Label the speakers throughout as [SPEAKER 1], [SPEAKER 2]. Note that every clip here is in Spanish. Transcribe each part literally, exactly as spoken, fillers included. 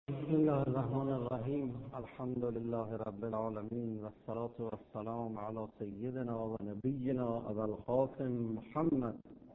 [SPEAKER 1] بسم الله الرحمن الرحيم الحمد لله رب العالمين والصلاة والسلام على سيدنا ونبينا أبا القاسم محمد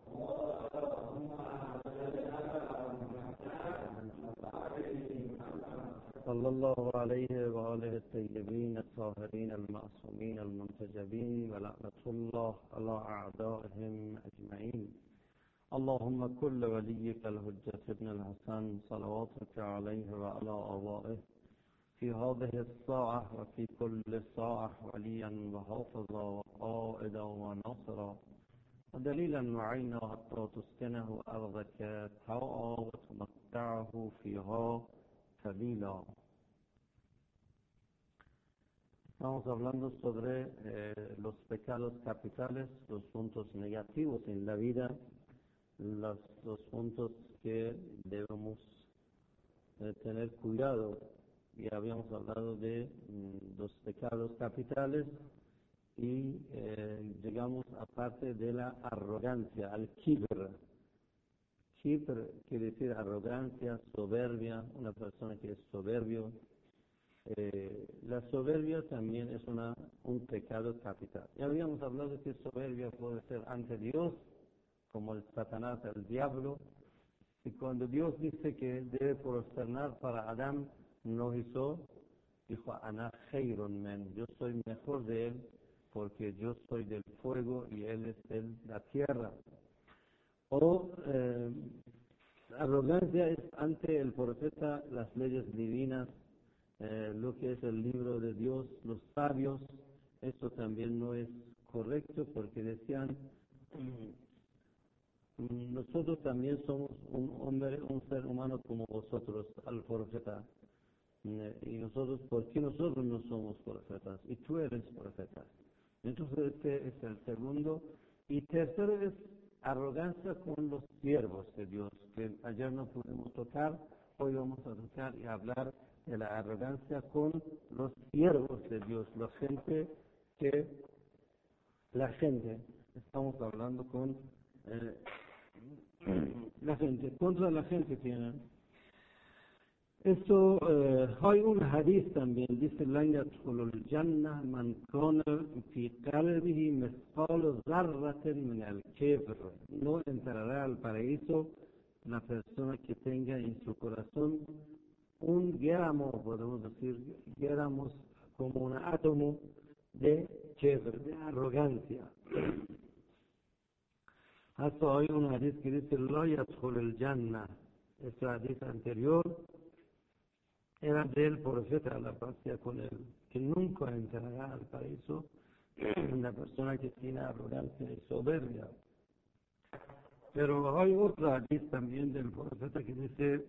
[SPEAKER 1] صلى الله عليه وآله الطيبين الطاهرين المعصومين المنتجبين ولعنة الله على أعدائهم أجمعين. اللهم كل وليك الحجة ابن الحسن صلواتك عليه وعلى آبائه في هذه الساعة وفي كل ساعة وليا وحافظا وقائدا وناصرا ودليلا معينا حتى تسكنه أرضك طوعا وتمتعه فيها قليلا. Estamos hablando sobre eh, los pecados capitales, los puntos negativos en la vida, los, los puntos que debemos eh, tener cuidado. Y habíamos hablado de mm, los pecados capitales y eh, llegamos a parte de la arrogancia, al kibr. Kibr quiere decir arrogancia, soberbia, una persona que es soberbio. Eh, la soberbia también es una, un pecado capital. Ya habíamos hablado que soberbia puede ser ante Dios, como el Satanás, el diablo, y cuando Dios dice que debe prosternar para Adán, no hizo, dijo, Ana khayrun min, yo soy mejor de él, porque yo soy del fuego y él es de la tierra. O eh, arrogancia es ante el profeta, las leyes divinas, eh, lo que es el libro de Dios, los sabios. Esto también no es correcto, porque decían, nosotros también somos un hombre, un ser humano como vosotros, al profeta. Y nosotros, ¿por qué nosotros no somos profetas? Y tú eres profeta. Entonces este es el segundo. Y tercero es arrogancia con los siervos de Dios, que ayer no pudimos tocar, hoy vamos a tocar y hablar de la arrogancia con los siervos de Dios, la gente que, la gente, estamos hablando con eh, la gente, contra la gente tienen. Esto, eh, hay un hadith también, dice, لن يدخل الجنة من كان في قلبه مثقال ذرة من الكبر. No entrará al paraíso una persona que tenga en su corazón un gramo, podemos decir, gramos como un átomo de kibr, de arrogancia. Hasta hay un hadith que dice, لا يدخل الجنة. Este hadith anterior era del profeta, la paz con él, que nunca entrará al paraíso una persona que tiene arrogancia y soberbia. Pero hay otra hadith también del profeta que dice,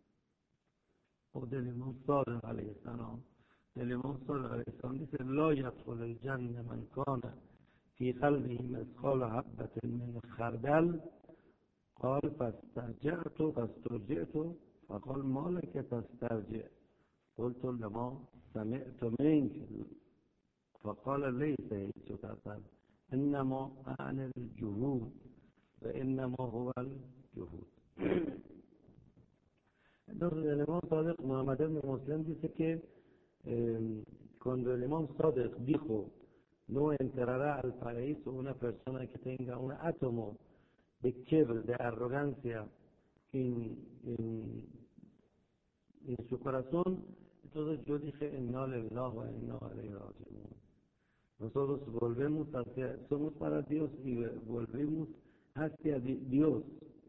[SPEAKER 1] o del Imam Sadiq alayhi salam, del Imam Sadiq alayhi salam, dice, لا يدخل الجنة من كان في قلبه مثقال حبة من خردل. قال فاسترجعت فاسترجعت فقال ما لك تسترجع؟ قلت لما سمعت منك. فقال ليس هيك، إنما أنا الجهود وإنما هو الجهود. Entonces el Imam Sadiq, Muhammad ibn Muslim, dice que eh, cuando el Imam Sadiq dijo no entrará al paraíso una persona que tenga un átomo de kibr, de arrogancia en, en, en su corazón, entonces yo dije, inna lillahi wa inna ilayhi raji'un. Nosotros volvemos hacia, somos para Dios y volvemos hacia Dios.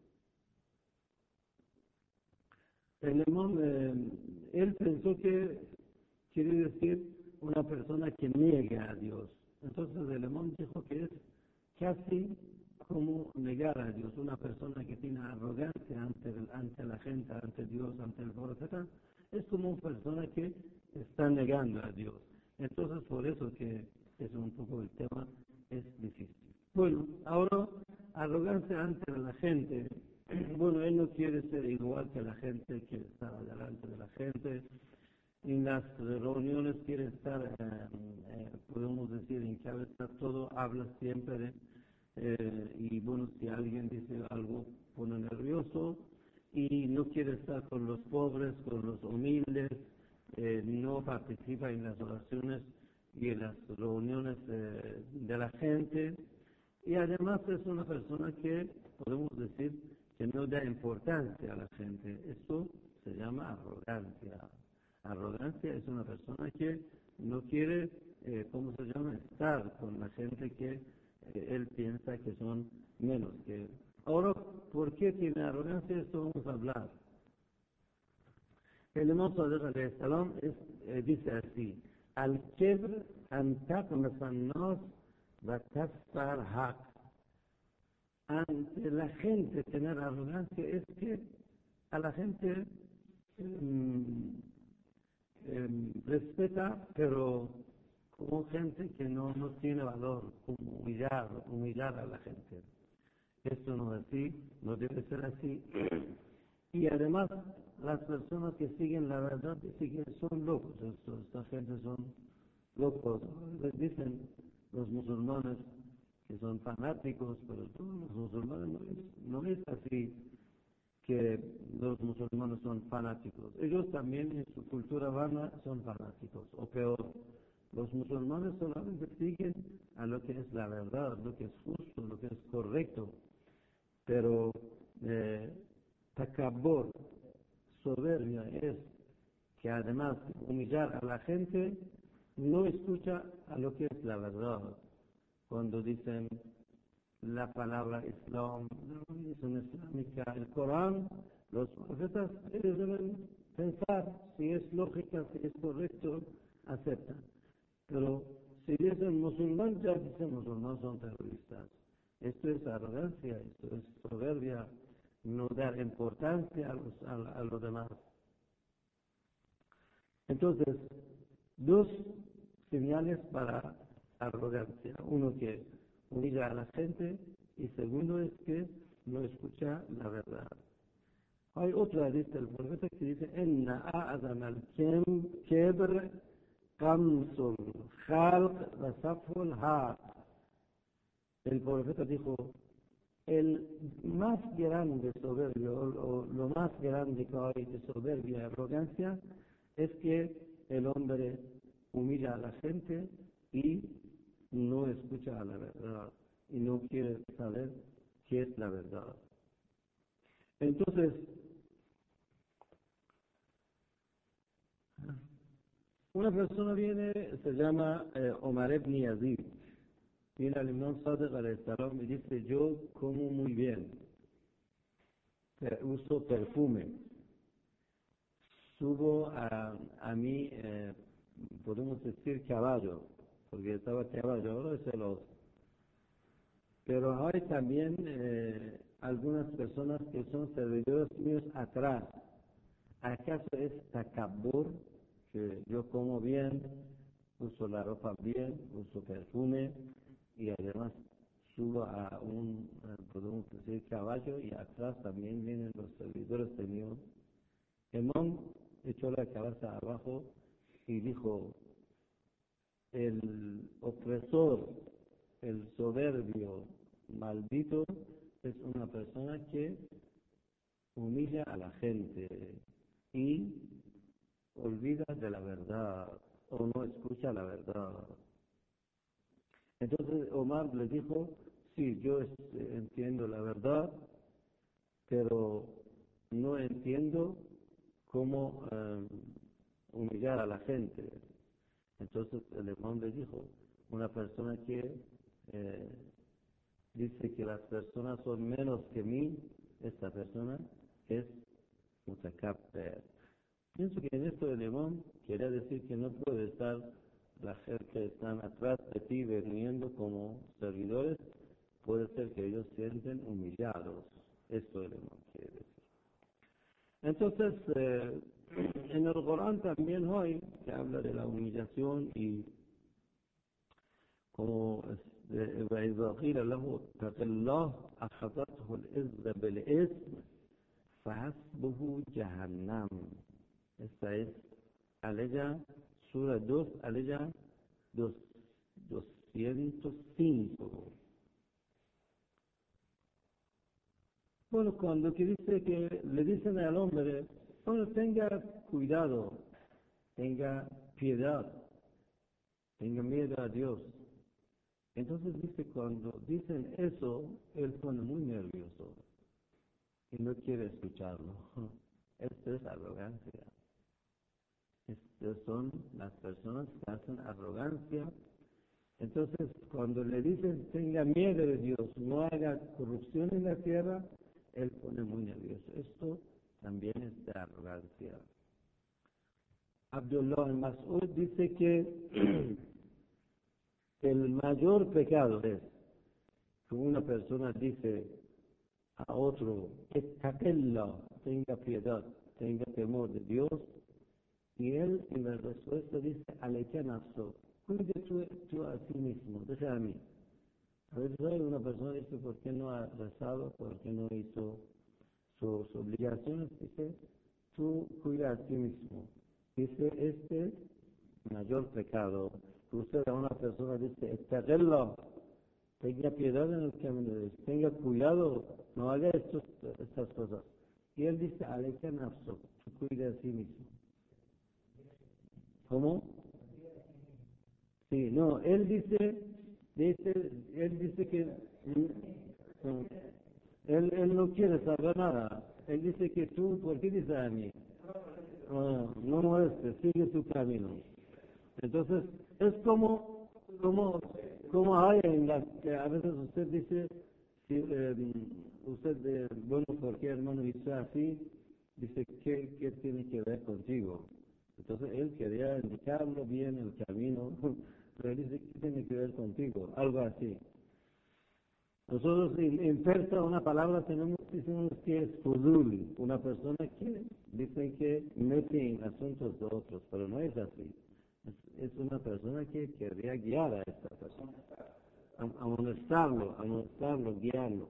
[SPEAKER 1] El imam, eh, él pensó que quiere decir una persona que niega a Dios. Entonces el imam dijo que es casi como negar a Dios. Una persona que tiene arrogancia ante, el, ante la gente, ante Dios, ante el profeta, es como una persona que está negando a Dios. Entonces por eso que es un poco el tema, es difícil. Bueno, ahora, arrogancia ante la gente. Bueno, él no quiere ser igual que la gente, quiere estar delante de la gente. En las reuniones quiere estar, eh, eh, podemos decir, en cabeza todo, habla siempre, eh, y bueno, si alguien dice algo, pone nervioso, y no quiere estar con los pobres, con los humildes, eh, no participa en las oraciones y en las reuniones eh, de la gente, y además es una persona que podemos decir que no da importancia a la gente. Esto se llama arrogancia. Arrogancia es una persona que no quiere, eh, ¿cómo se llama?, estar con la gente que eh, él piensa que son menos que él. Ahora, ¿por qué tiene arrogancia? Esto vamos a hablar. El imam Sadiq alayhi salam es, eh, dice así: Al-kibr an taqnas an-nas wa tasfar haq. Ante la gente tener arrogancia es que a la gente mm, eh, respeta, pero como gente que no, no tiene valor, como humillar, humillar a la gente. Esto no es así, no debe ser así. Y además, las personas que siguen la verdad siguen, son locos. Esto, esta gente son locos. Les dicen los musulmanes que son fanáticos, pero todos los musulmanes no es, no es así que los musulmanes son fanáticos. Ellos también en su cultura vana son fanáticos, o peor. Los musulmanes solamente siguen a lo que es la verdad, lo que es justo, lo que es correcto. Pero eh, takabbur, soberbia, es que además de humillar a la gente, no escucha a lo que es la verdad. Cuando dicen la palabra Islam, la religión islámica, el Corán, los profetas, ellos deben pensar si es lógica, si es correcto, aceptan. Pero si dicen musulmán, ya dicen musulmán son terroristas. Esto es arrogancia, esto es soberbia, no dar importancia a los, a, a los demás. Entonces, dos señales para arrogancia. Uno, que humilla a la gente, y segundo es que no escucha la verdad. Hay otra lista del profeta que dice: Enna a'azam al-kibr qamsul khalq wa saful haq. El profeta dijo: el más grande soberbio, o, o lo más grande que hay de soberbia y arrogancia, es que el hombre humilla a la gente y no escucha a la verdad, y no quiere saber qué es la verdad. Entonces, una persona viene, se llama eh, Omar ibn Yazid, viene al imam Sadiq alayhi salam y dice: yo como muy bien, eh, uso perfume, subo a, a mí, eh, podemos decir caballo, porque estaba caballo, ahora es el otro. Pero hay también eh, algunas personas que son servidores míos atrás. ¿Acaso es takabbur? Que yo como bien, uso la ropa bien, uso perfume, y además subo a un, podemos decir, caballo, y atrás también vienen los servidores de mí. El imam echó la cabeza abajo y dijo: el opresor, el soberbio, maldito, es una persona que humilla a la gente y olvida de la verdad, o no escucha la verdad. Entonces Omar le dijo: sí, yo entiendo la verdad, pero no entiendo cómo eh, humillar a la gente. Entonces el imam le dijo: una persona que eh, dice que las personas son menos que mí, esta persona es mutakabbir. Pienso que en esto el imam quería decir que no puede estar la gente que están atrás de ti viniendo como servidores, puede ser que ellos se sienten humillados. Esto el imam quiere decir. Entonces, eh, en el Corán también hoy se habla de la humillación, y como وإذا قيل له اتق الله أخذته العزة بالإثم فحسبه جهنم. Esta es Aleya, Sura dos, Aleya doscientos cinco. Bueno, cuando que dice que le dicen al hombre, bueno, tenga cuidado, tenga piedad, tenga miedo a Dios. Entonces dice, cuando dicen eso, él pone muy nervioso y no quiere escucharlo. Esto es arrogancia. Estas son las personas que hacen arrogancia. Entonces, cuando le dicen tenga miedo de Dios, no haga corrupción en la tierra, él pone muy nervioso. Esto también es de arrogancia. Abdullah Mas'ud dice que el mayor pecado es que una persona dice a otro, "Ittaqillah", tenga piedad, tenga temor de Dios, y él en la respuesta dice, "Alayka nafso", cuide tú, tú a ti mismo, deja a mí. A veces hay una persona que dice, ¿por qué no ha rezado? ¿Por qué no hizo sus obligaciones? Dice, tú cuida a ti mismo. Dice, este mayor pecado. Usted a una persona dice, "Ittaqillah", tenga piedad en el camino de Dios, tenga cuidado, no haga estos, estas cosas. Y él dice, "Alayka nafso", tú cuida a ti mismo. ¿Cómo? Sí, no, él dice, dice, él dice que mm, él, él no quiere saber nada. Él dice que tú, ¿por qué dices a mí? Ah, no molestes, sigue tu camino. Entonces, es como, como, como hay en la que a veces usted dice, si, eh, usted, eh, bueno, ¿por qué hermano hizo así? Dice, ¿qué, ¿qué tiene que ver contigo? Entonces él quería indicarlo bien el camino, pero él dice, ¿qué tiene que ver contigo? Algo así. Nosotros en, en persa una palabra tenemos, decimos que es fudul, una persona que dice que mete en asuntos de otros, pero no es así. Es, es una persona que quería guiar a esta persona, amonestarlo, amonestarlo, guiarlo.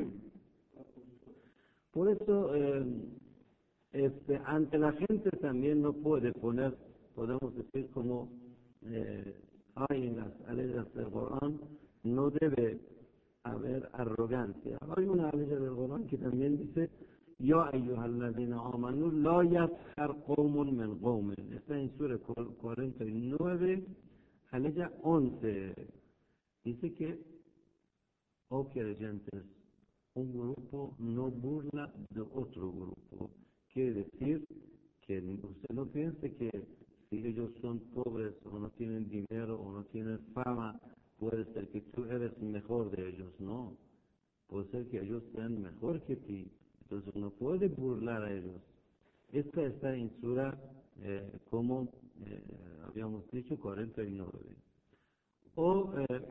[SPEAKER 1] Por eso, eh, este, ante la gente también no puede poner, podemos decir como eh, hay en las leyes del Corán, no debe haber arrogancia. Hay una ley del Corán que también dice, "Ya ayyuhalladhina amanu la yaskhar qawmun min qawmin", está en Sura cuarenta y nueve, aleya once. Dice que, oh creyentes, un grupo no burla de otro grupo. Quiere decir que usted no piense que si ellos son pobres o no tienen dinero o no tienen fama, puede ser que tú eres mejor de ellos. No, puede ser que ellos sean mejor que ti. Entonces no puede burlar a ellos. Esta está en Sura, eh, como eh, habíamos dicho, cuarenta y nueve. O eh,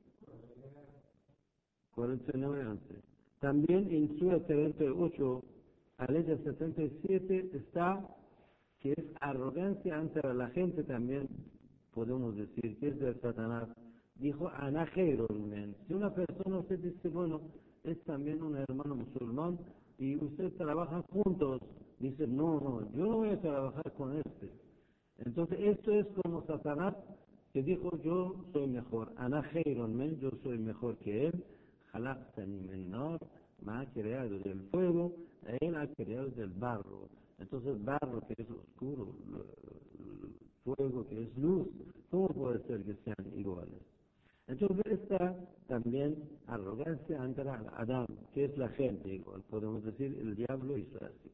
[SPEAKER 1] cuarenta y nueve, once. También en Sura treinta y ocho, aleya setenta y siete, está que es arrogancia ante la gente también, podemos decir, que es de Satanás. Dijo, "Ana khairul min". Si una persona usted dice, bueno, es también un hermano musulmán y usted trabaja juntos, dice, no, no, yo no voy a trabajar con este. Entonces esto es como Satanás que dijo, yo soy mejor, "Ana khairul min", yo soy mejor que él, "Khalaqtani min nar", me ha creado del fuego, él ha creado del barro. Entonces, barro que es oscuro, fuego que es luz, ¿cómo puede ser que sean iguales? Entonces, esta también arrogancia ante Adán, que es la gente igual, podemos decir, el diablo hizo así.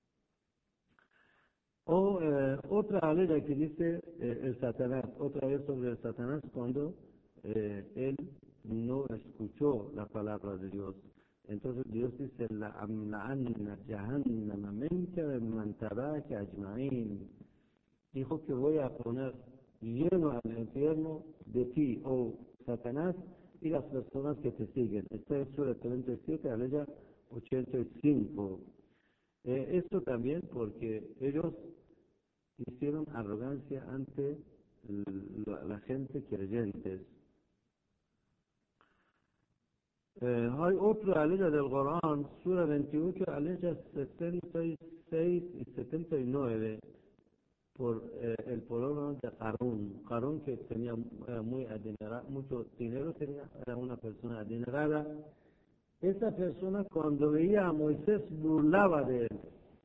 [SPEAKER 1] O eh, otra ley que dice eh, el Satanás, otra vez sobre el Satanás, cuando eh, él no escuchó la palabra de Dios. Entonces Dios dice, "La amla'anna jahannama minka wa man taba'aka ajma'in". Dijo que voy a poner lleno al infierno de ti, oh Satanás, y las personas que te siguen. Está en Sura treinta y siete, aleya ochenta y cinco. Eh, esto también porque ellos hicieron arrogancia ante la, la gente creyentes. Eh, hay otra aleya del Corán, Sura veintiocho, aleya setenta y seis y setenta y nueve, por eh, el pueblo de Qarún. Qarún, que tenía eh, muy adinerado, mucho dinero, tenía, era una persona adinerada, esa persona cuando veía a Moisés burlaba de él,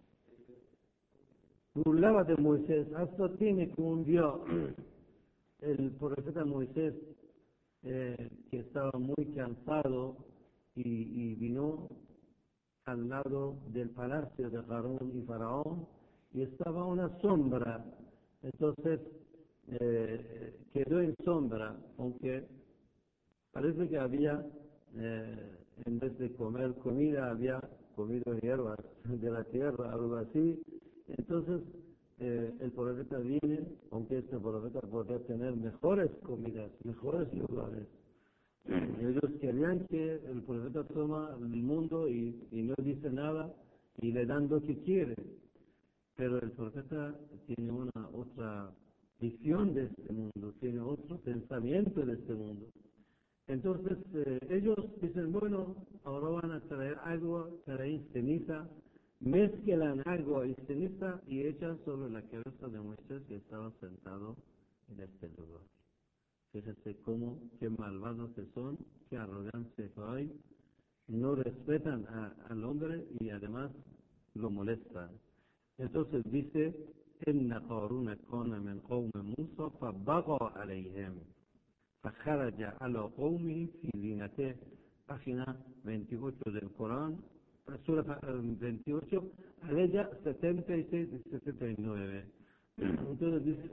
[SPEAKER 1] burlaba de Moisés, hasta tiene que un día el profeta Moisés, eh, que estaba muy cansado y, y vino al lado del palacio de Faraón y Faraón y estaba una sombra, entonces eh, quedó en sombra, aunque parece que había, eh, en vez de comer comida, había comido hierbas de la tierra, algo así. Entonces, eh, el profeta viene, aunque este profeta podría tener mejores comidas, mejores lugares. Ellos querían que el profeta toma el mundo y, y no dice nada y le dan lo que quiere. Pero el profeta tiene una otra visión de este mundo, tiene otro pensamiento de este mundo. Entonces eh, ellos dicen, bueno, ahora van a traer agua, traen ceniza, mezclan agua y ceniza y echan sobre la cabeza de Moisés que estaba sentado en este lugar. Fíjense cómo, qué malvados que son, qué arrogancia que hay, no respetan a, al hombre y además lo molestan. Entonces dice, إن قارون كان من قوم موسى فبغى عليهم فخرج على قومه في زينته. Página veintiocho del Corán, sura veintiocho, aleya setenta y seis y setenta y nueve. Entonces dice,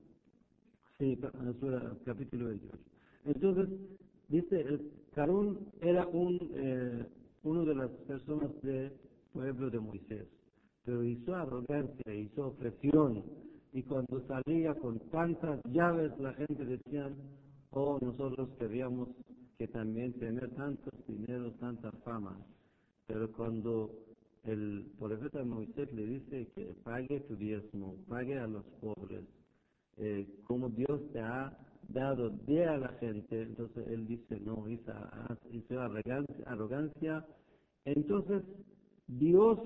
[SPEAKER 1] sí, sura, capítulo veintiocho. Entonces dice, el Carún era un, eh, uno de las personas del pueblo de Moisés, pero hizo arrogancia, hizo opresión, y cuando salía con tantas llaves la gente decía, oh, nosotros queríamos que también tener tantos dinero, tanta fama. Pero cuando el profeta Moisés le dice que pague tu diezmo, pague a los pobres, eh, como Dios te ha dado de a la gente, entonces él dice, no, hizo, hizo arrogancia, arrogancia. Entonces Dios,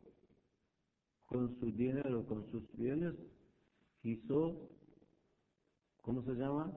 [SPEAKER 1] con su dinero, con sus bienes, hizo, ¿cómo se llama?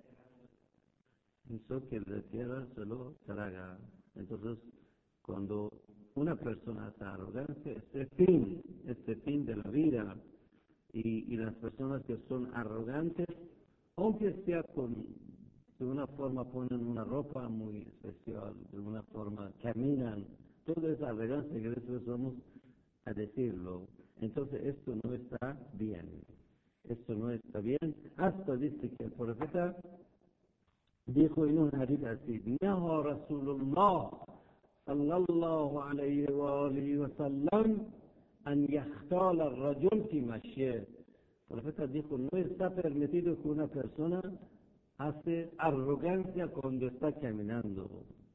[SPEAKER 1] Hizo que la tierra se lo traga. Entonces, cuando una persona hace arrogancia, este fin, este fin de la vida, y, y las personas que son arrogantes, aunque sea con, de una forma ponen una ropa muy especial, de una forma caminan, toda esa arrogancia que después vamos a decirlo. Entonces, esto no está bien. Esto no está bien. Hasta dice que el profeta dijo en un hadith así, Naha Rasulullah sallallahu alayhi wa alihi wa sallam an yahtala al-rajul fi mashye. El profeta dijo, no está permitido que una persona hace arrogancia cuando está caminando.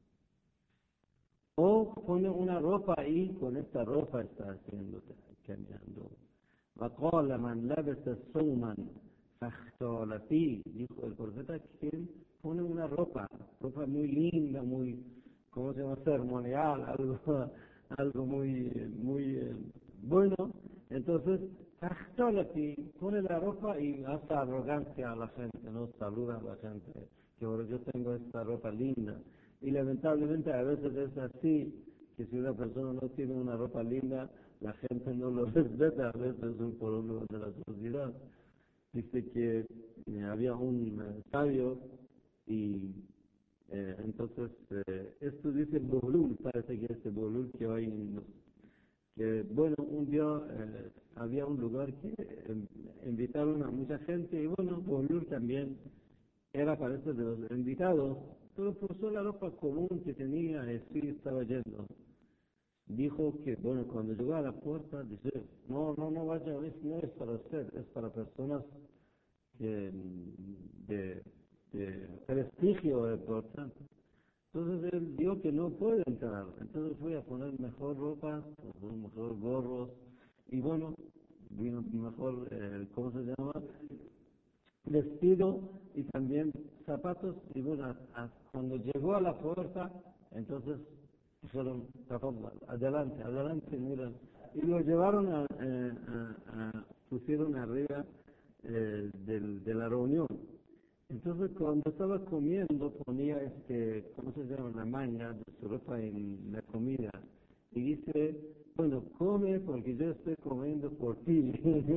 [SPEAKER 1] O pone una ropa ahí, con esta ropa está haciendo, caminando. وقال من لبس صوما فاختال فيه, dijo el profeta, quien pone una ropa, ropa muy linda, muy, ¿cómo se llama? Ceremonial, algo, algo muy, muy eh, bueno. Entonces, فاختال فيه, pone la ropa y hace arrogancia a la gente, no saluda a la gente, que ahora yo tengo esta ropa linda. Y lamentablemente a veces es así, que si una persona no tiene una ropa linda, la gente no lo respeta, a veces es un problema de la sociedad. Dice que eh, había un eh, sabio y eh, entonces eh, esto dice Bolul, parece que este Bolul que hay en los, que bueno, un día eh, había un lugar que eh, invitaron a mucha gente y bueno, Bolul también era parece de los invitados, pero puso la ropa común que tenía y sí estaba yendo. Dijo que, bueno, cuando llegó a la puerta, dice, no, no, no vaya, no es para usted, es para personas que, de, de prestigio importante. Entonces él dijo que no puede entrar, entonces fui a poner mejor ropa, mejor gorros, y bueno, vino mejor, eh, ¿cómo se llama? Vestido y también zapatos, y bueno, a, a, cuando llegó a la puerta, entonces dijeron, adelante, adelante, miren. Y lo llevaron a, a, a, a pusieron arriba eh, del, de la reunión. Entonces cuando estaba comiendo ponía este, ¿cómo se llama? La maña de su ropa en la comida. Y dice, bueno, come porque yo estoy comiendo por ti.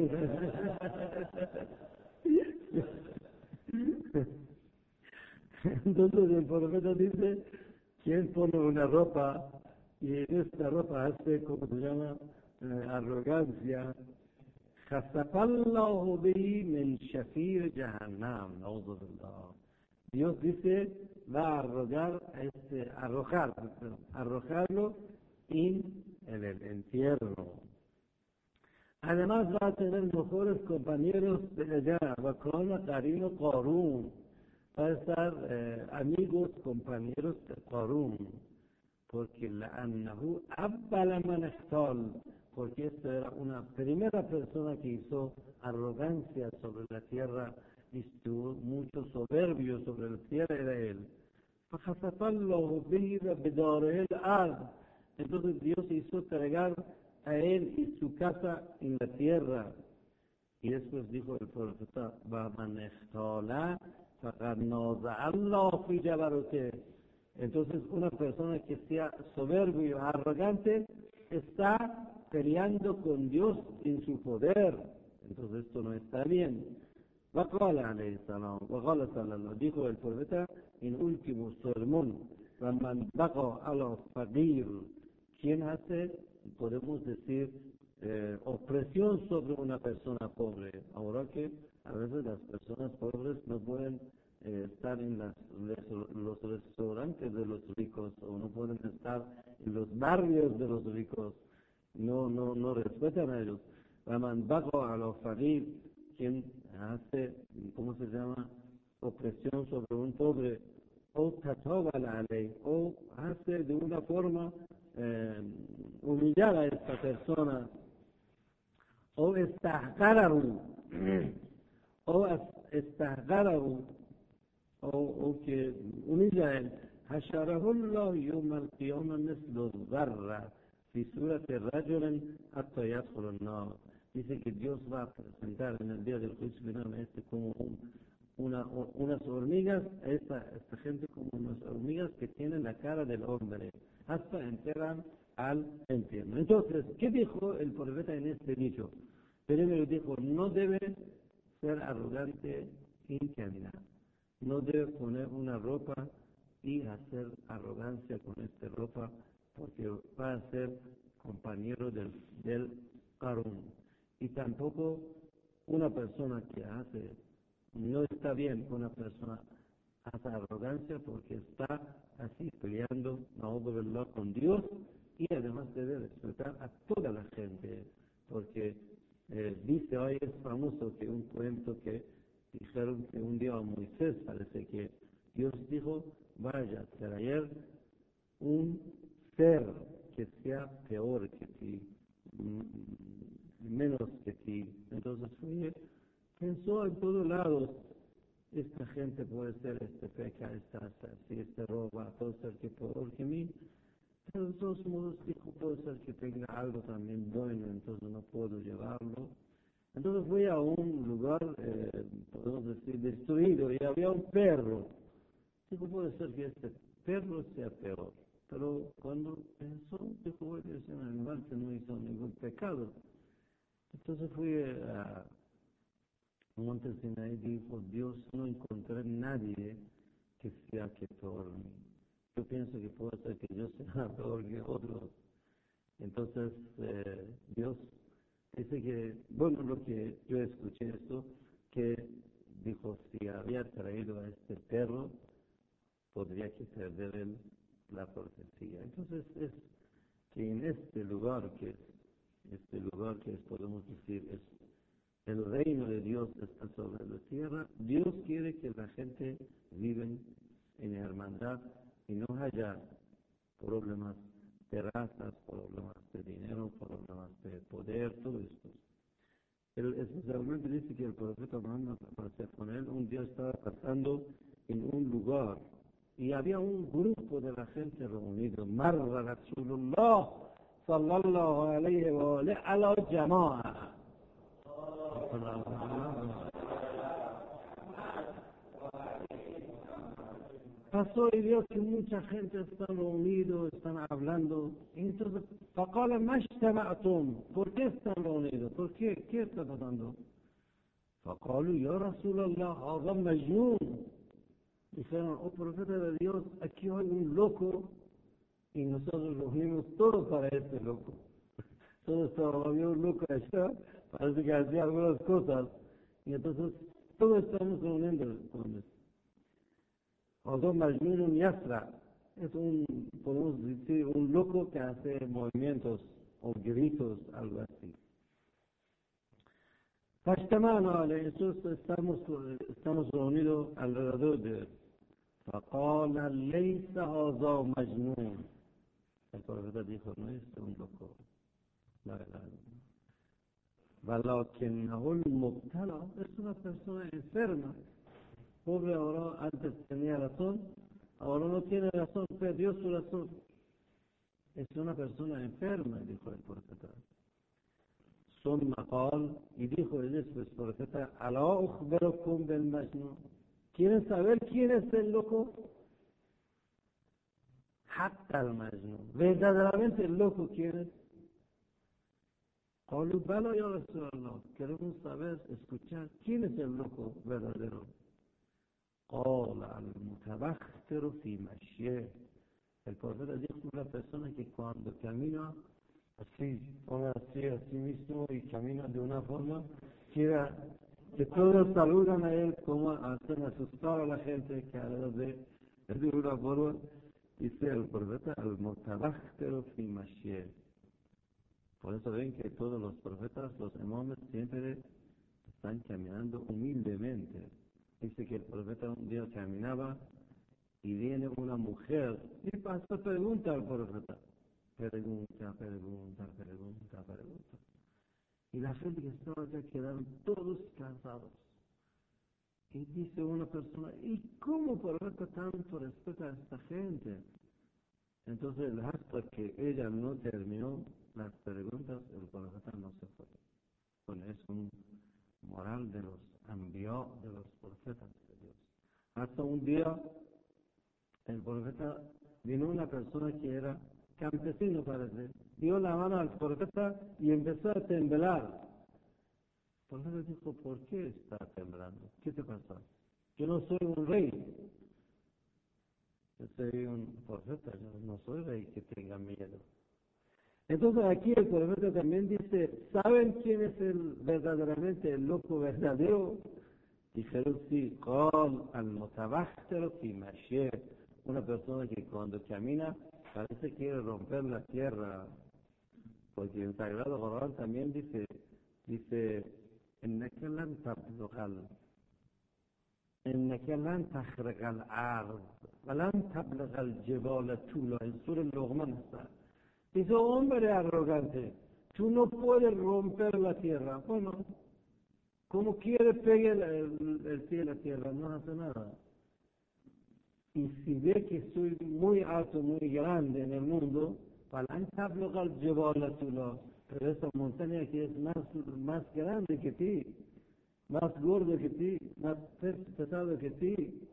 [SPEAKER 1] Entonces el profeta dice, ¿quién pone una ropa y en esta ropa hace, ¿cómo se llama? Eh, arrogancia. Jasapallahu bihi min shafir jahannam, na'udhu billah. Dios dice, va a arrojar, este, arrojar, arrojarlo en, en el infierno. Además va a tener mejores compañeros de allá, va con Qarino Qarun, va a estar eh, amigos, compañeros de Qarun, porque la annahu abbala man ihtal, porque esta era una primera persona que hizo arrogancia sobre la tierra y estuvo mucho soberbio sobre la tierra, era él. فَخَسَفَ بِهِ بِدَارِهِ الْأَرْضِ. Entonces Dios hizo cargar a él y su casa en la tierra. Y después dijo el profeta, وَمَنْ اخْتَالَ فَقَدْ نَازَعَ اللَّهُ فِي جَبَرُوتِهِ. Entonces una persona que sea soberbio y arrogante está peleando con Dios en su poder. Entonces esto no está bien. وقال عليه السلام وقال صلى الله dijo el profeta en último sermón, وَمَنْ بَقَى عَلَى فَقِيرٍ, quien hace, podemos decir, eh, opresión sobre una persona pobre. Ahora que a veces las personas pobres no pueden eh, estar en las, los restaurantes de los ricos o no pueden estar en los barrios de los ricos, no no no respetan a ellos. وَمَنْ بَقَى عَلَى فَقِيرٍ, quien hace, ¿cómo se llama?, opresión sobre un pobre, o tatawal alay, o hace de una forma eh, humillar a esta persona, o estahqarahu, o estahqarahu, o, o que humilla a él. حشره الله يوم القيامة مثل الذرة في سورة الرجل حتى يدخل النار. Dice que Dios va a presentar en el día del juicio final a este como un, una, unas hormigas, a esta, esta gente como unas hormigas que tienen la cara del hombre, hasta entran al infierno. Entonces, ¿qué dijo el profeta en este dicho? Primero dijo, no debe ser arrogante en caminar, no debe poner una ropa y hacer arrogancia con esta ropa, porque va a ser compañero del, del Qarun. Y tampoco una persona que hace, no está bien que una persona hace arrogancia porque está así peleando con Dios, y además debe respetar a toda la gente, porque eh, dice hoy es famoso que un cuento que dijeron que un día a Moisés parece que Dios dijo, vaya a traer un ser que sea peor que ti, menos que ti. Entonces fue, pensó en todos lados, esta gente puede ser, este peca, esta así, este roba, puede ser que peor que mí, pero de todos modos dijo, puede ser que tenga algo también bueno, entonces no puedo llevarlo. Entonces fui a un lugar, eh, podemos decir, destruido, y había un perro. Dijo, puede ser que este perro sea peor. Pero cuando pensó, dijo, bueno, es un animal que no hizo ningún pecado. Entonces fui a Monte Sinaí y dijo, Dios, no encontré nadie que sea que peor mí. Yo pienso que puede ser que yo sea peor que otros. Entonces eh, Dios dice que, bueno, lo que yo escuché esto, que dijo, si había traído a este perro, podría que perder él la profecía. Entonces es que en este lugar que es, este lugar que es, podemos decir, es el reino de Dios está sobre la tierra, Dios quiere que la gente viva en hermandad y no haya problemas de razas, problemas de dinero, problemas de poder, todo esto. Él especialmente dice que el profeta Muhammad, con él, un día estaba pasando en un lugar y había un grupo de la gente reunido. Marra Rasulullah sallallahu alayhi wa alayhi ala jama'a. pasó y vio que mucha gente está reunido, están hablando. Entonces, فقال ما اجتمعتم. ¿Por qué están reunidos? ¿Por qué? ¿Qué está pasando? فقالوا يا رسول الله هذا مجنون. Dijeron, oh profeta de Dios, aquí hay un loco y nosotros nos unimos todos para este loco. Todos estaban, había un loco allá, parece que hacía algunas cosas, y entonces todos estamos reuniendo con él. Otro Majnun Yasra es un, podemos decir, un loco que hace movimientos o gritos, algo así. Fashtamana, entonces estamos, estamos reunidos alrededor de él. فقال ليس هذا مجنون. El profeta dijo, no es un loco. La verdad. ولكنه المبتلى es una persona enferma. Pobre ahora, antes tenía razón, ahora no tiene razón, perdió su razón. Es una persona enferma, dijo el profeta. ثم قال, y dijo el después profeta, ألا أخبركم بالمجنون. ¿Quieren saber quién es el loco? Hatta al-Majnun. Verdaderamente el loco, ¿quién es? قالوا بلى يا رسول الله. Queremos saber, escuchar, ¿quién es el loco verdadero? قال المتبختر في مشيه. El profeta dijo una persona que cuando camina así, pone así a sí mismo y camina de una forma que, que todos saludan a él, como hacen asustar a la gente que alrededor de, de una forma, dice el profeta, al-Mutabakhtir fi mashye. Por eso ven que todos los profetas, los imames, siempre están caminando humildemente. Dice que el profeta un día caminaba y viene una mujer y pasa pregunta al profeta. Pregunta, pregunta, pregunta, pregunta. Y la gente que estaba allá quedaron todos cansados. Y dice una persona, ¿y cómo profeta tanto respeta a esta gente? Entonces, hasta que ella no terminó las preguntas, el profeta no se fue. Bueno, es un moral de los envió de los profetas de Dios. Hasta un día, el profeta, vino una persona que era campesino, parece, dio la mano al profeta y empezó a temblar. El profeta dijo, ¿por qué está temblando? ¿Qué te pasa? Yo no soy un rey. Yo soy un profeta, yo no soy rey que tenga miedo. Entonces aquí el profeta también dice, ¿saben quién es el verdaderamente el loco verdadero? Dijeron sí, قال المتبختر في مشيه. Una persona que cuando camina parece que quiere romper la tierra, porque en Sagrado Corán también dice, dice, إنك لن تبلغ ال إنك لن تخرق الأرض ولن تبلغ الجبال طولا. En Sura Luqman está. Dice, hombre arrogante, tú no puedes romper la tierra. Bueno, como quiere pegue el, el, el cielo a la tierra, no hace nada. Y si ve que soy muy alto, muy grande en el mundo, pero esa montaña que es más, más grande que ti, más gordo que ti, más pesado que ti,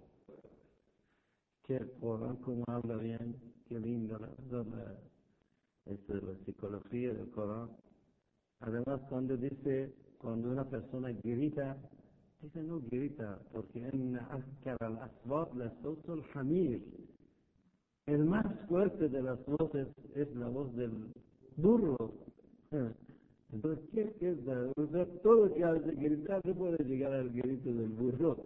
[SPEAKER 1] que el Corán como habla bien, qué lindo la verdad. Esta es la psicología del Corán. Además, cuando dice, cuando una persona grita, dice no grita, porque en Azkar al-Aswat la sawt al-Hamir. El más fuerte de las voces es la voz del burro. Entonces, ¿qué es la verdad? Todo que hace gritar no puede llegar al grito del burro.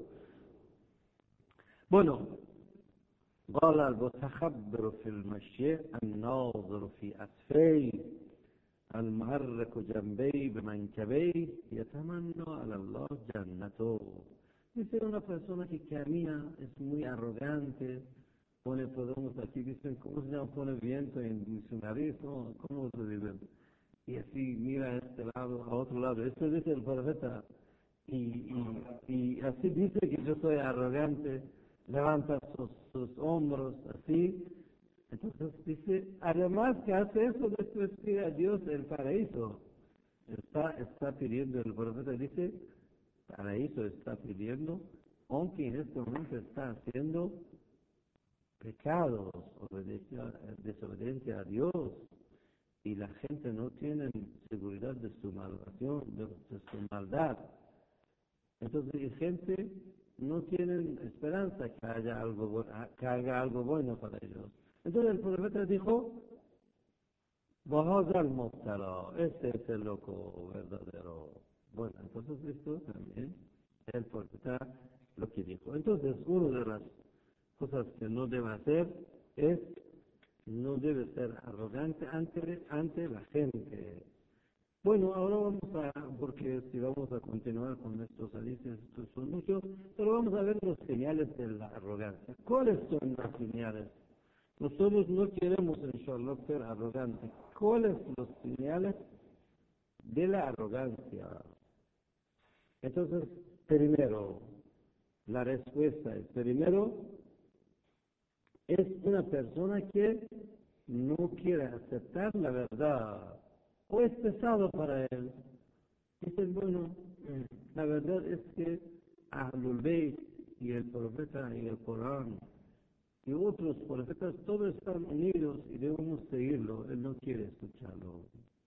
[SPEAKER 1] Bueno, قال المتخبر في المشي الناظر في أسفيه المحرك جنبيه بمنكبيه يتمنى على الله جنته. Dice una persona que camina, es muy arrogante, pone, podemos aquí, dicen, ¿cómo se llama? Pone viento en su nariz, ¿no? ¿Cómo se dice? Y así mira a este lado, a otro lado. Esto dice el profeta. Y, y, y así dice que yo soy arrogante. Levanta sus, sus hombros así. Entonces dice, además que hace eso, después pide a Dios el paraíso. Está, está pidiendo, el profeta dice, paraíso está pidiendo, aunque en este momento está haciendo pecados, obediencia, desobediencia a Dios, y la gente no tiene seguridad de su malvación, de, de su maldad. Entonces la gente no tiene esperanza que haya algo, que haga algo bueno para ellos. Entonces el profeta dijo, Bahadal Mubtala, este es el loco verdadero. Bueno, entonces esto también el profeta lo que dijo. Entonces, una de las cosas que no debe hacer es, no debe ser arrogante ante, ante la gente. Bueno, ahora vamos a, porque si vamos a continuar con estos hadices, estos son muchos, pero vamos a ver los señales de la arrogancia. ¿Cuáles son las señales? Nosotros no queremos, inshallah, ser arrogantes. ¿Cuáles son los señales de la arrogancia? Entonces, primero, la respuesta es, primero, es una persona que no quiere aceptar la verdad, o es pesado para él. Dice, bueno, la verdad es que Ahlul Bayt y el profeta y el Corán y otros profetas, todos están unidos y debemos seguirlo. Él no quiere escucharlo.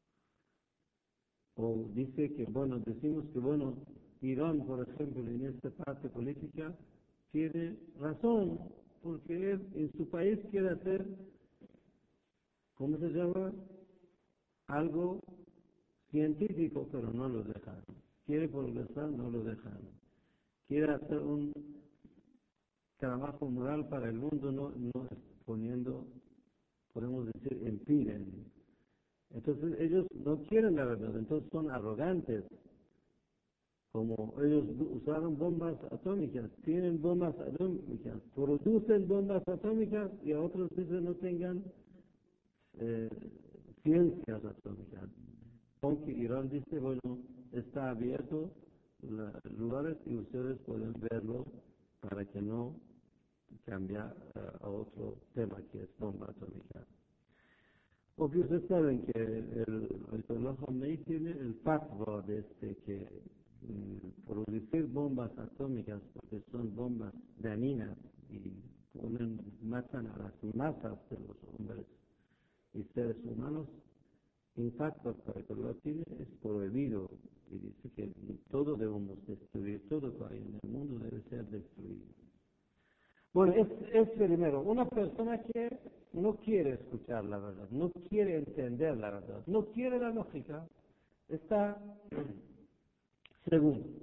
[SPEAKER 1] O dice que, bueno, decimos que, bueno, Irán, por ejemplo, en esta parte política, tiene razón, porque él en su país quiere hacer, ¿cómo se llama? Algo científico, pero no lo dejan. Quiere progresar, no lo dejan. Quiere hacer un trabajo moral para el mundo, no, no poniendo, podemos decir, impiden. Entonces ellos no quieren la verdad, entonces son arrogantes. Como ellos usaron bombas atómicas, tienen bombas atómicas, producen bombas atómicas y a otros dicen no tengan eh, ciencias atómicas. Aunque Irán dice, bueno, está abierto los lugares y ustedes pueden verlo para que no cambie uh, a otro tema que es bomba atómica. Porque ustedes saben que el Ayatollah Khomeini tiene el fatwa de este que producir bombas atómicas, porque son bombas dañinas y ponen, matan a las masas de los hombres y seres humanos, impacto para que lo tiene es prohibido y dice que todo debemos destruir, todo que hay en el mundo debe ser destruido. Bueno, es, es primero, una persona que no quiere escuchar la verdad, no quiere entender la verdad, no quiere la lógica, está... Segundo,